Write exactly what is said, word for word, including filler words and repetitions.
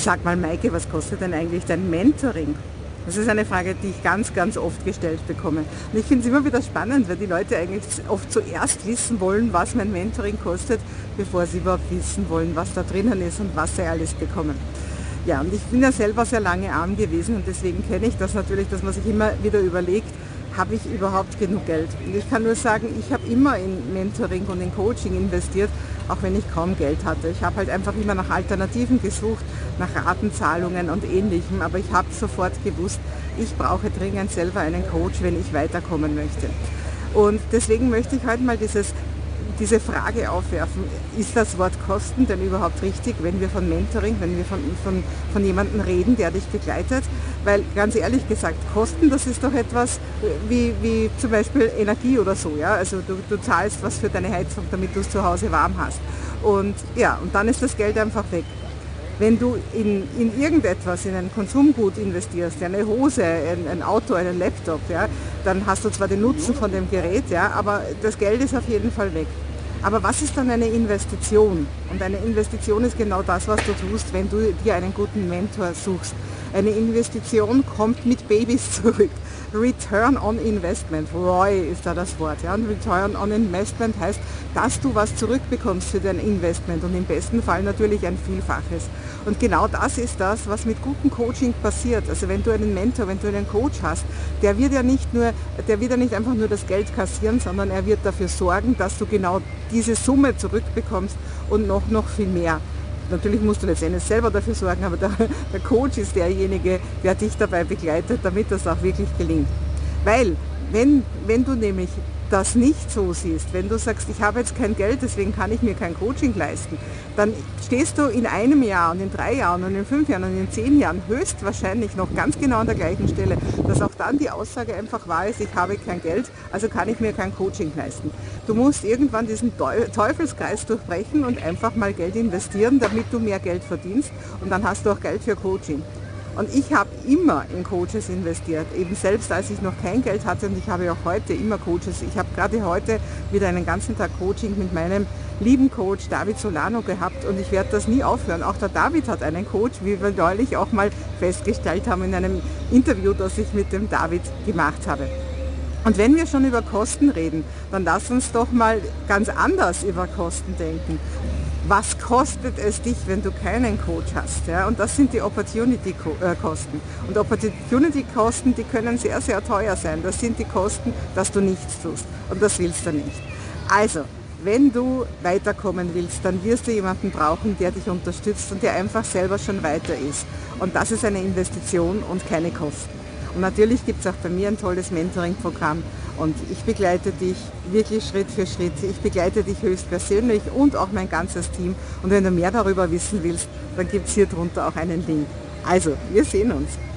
Sag mal, Maike, was kostet denn eigentlich dein Mentoring? Das ist eine Frage, die ich ganz, ganz oft gestellt bekomme. Und ich finde es immer wieder spannend, weil die Leute eigentlich oft zuerst wissen wollen, was mein Mentoring kostet, bevor sie überhaupt wissen wollen, was da drinnen ist und was sie alles bekommen. Ja, und ich bin ja selber sehr lange arm gewesen und deswegen kenne ich das natürlich, dass man sich immer wieder überlegt, habe ich überhaupt genug Geld? Und ich kann nur sagen, ich habe immer in Mentoring und in Coaching investiert, auch wenn ich kaum Geld hatte. Ich habe halt einfach immer nach Alternativen gesucht, nach Ratenzahlungen und Ähnlichem, aber ich habe sofort gewusst, ich brauche dringend selber einen Coach, wenn ich weiterkommen möchte. Und deswegen möchte ich heute mal dieses diese Frage aufwerfen, ist das Wort Kosten denn überhaupt richtig, wenn wir von Mentoring, wenn wir von, von, von jemandem reden, der dich begleitet? Weil ganz ehrlich gesagt, Kosten, das ist doch etwas wie, wie zum Beispiel Energie oder so. Ja? Also du, du zahlst was für deine Heizung, damit du es zu Hause warm hast. Und ja, und dann ist das Geld einfach weg. Wenn du in, in irgendetwas, in ein Konsumgut investierst, eine Hose, ein, ein Auto, einen Laptop, ja, dann hast du zwar den Nutzen von dem Gerät, ja, aber das Geld ist auf jeden Fall weg. Aber was ist dann eine Investition? Und eine Investition ist genau das, was du tust, wenn du dir einen guten Mentor suchst. Eine Investition kommt mit Babys zurück. Return on Investment, R O I ist da das Wort. Ja? Und Return on Investment heißt, dass du was zurückbekommst für dein Investment und im besten Fall natürlich ein Vielfaches. Und genau das ist das, was mit gutem Coaching passiert. Also wenn du einen Mentor, wenn du einen Coach hast, der wird ja nicht nur, der wird ja nicht einfach nur das Geld kassieren, sondern er wird dafür sorgen, dass du genau diese Summe zurückbekommst und noch, noch viel mehr. Natürlich musst du letztendlich selber dafür sorgen, aber der, der Coach ist derjenige, der dich dabei begleitet, damit das auch wirklich gelingt. Weil, wenn, wenn du nämlich das nicht so siehst, wenn du sagst, ich habe jetzt kein Geld, deswegen kann ich mir kein Coaching leisten, dann stehst du in einem Jahr und in drei Jahren und in fünf Jahren und in zehn Jahren höchstwahrscheinlich noch ganz genau an der gleichen Stelle, dass auch dann die Aussage einfach wahr ist, ich habe kein Geld, also kann ich mir kein Coaching leisten. Du musst irgendwann diesen Teufelskreis durchbrechen und einfach mal Geld investieren, damit du mehr Geld verdienst und dann hast du auch Geld für Coaching. Und ich habe immer in Coaches investiert, eben selbst als ich noch kein Geld hatte und ich habe auch heute immer Coaches. Ich habe gerade heute wieder einen ganzen Tag Coaching mit meinem lieben Coach David Solano gehabt und ich werde das nie aufhören. Auch der David hat einen Coach, wie wir neulich auch mal festgestellt haben in einem Interview, das ich mit dem David gemacht habe. Und wenn wir schon über Kosten reden, dann lass uns doch mal ganz anders über Kosten denken. Was kostet es dich, wenn du keinen Coach hast? Ja? Und das sind die Opportunity-Kosten. Und Opportunity-Kosten, die können sehr, sehr teuer sein. Das sind die Kosten, dass du nichts tust. Und das willst du nicht. Also, wenn du weiterkommen willst, dann wirst du jemanden brauchen, der dich unterstützt und der einfach selber schon weiter ist. Und das ist eine Investition und keine Kosten. Und natürlich gibt es auch bei mir ein tolles Mentoring-Programm und ich begleite dich wirklich Schritt für Schritt. Ich begleite dich höchstpersönlich und auch mein ganzes Team. Und wenn du mehr darüber wissen willst, dann gibt es hier drunter auch einen Link. Also, wir sehen uns.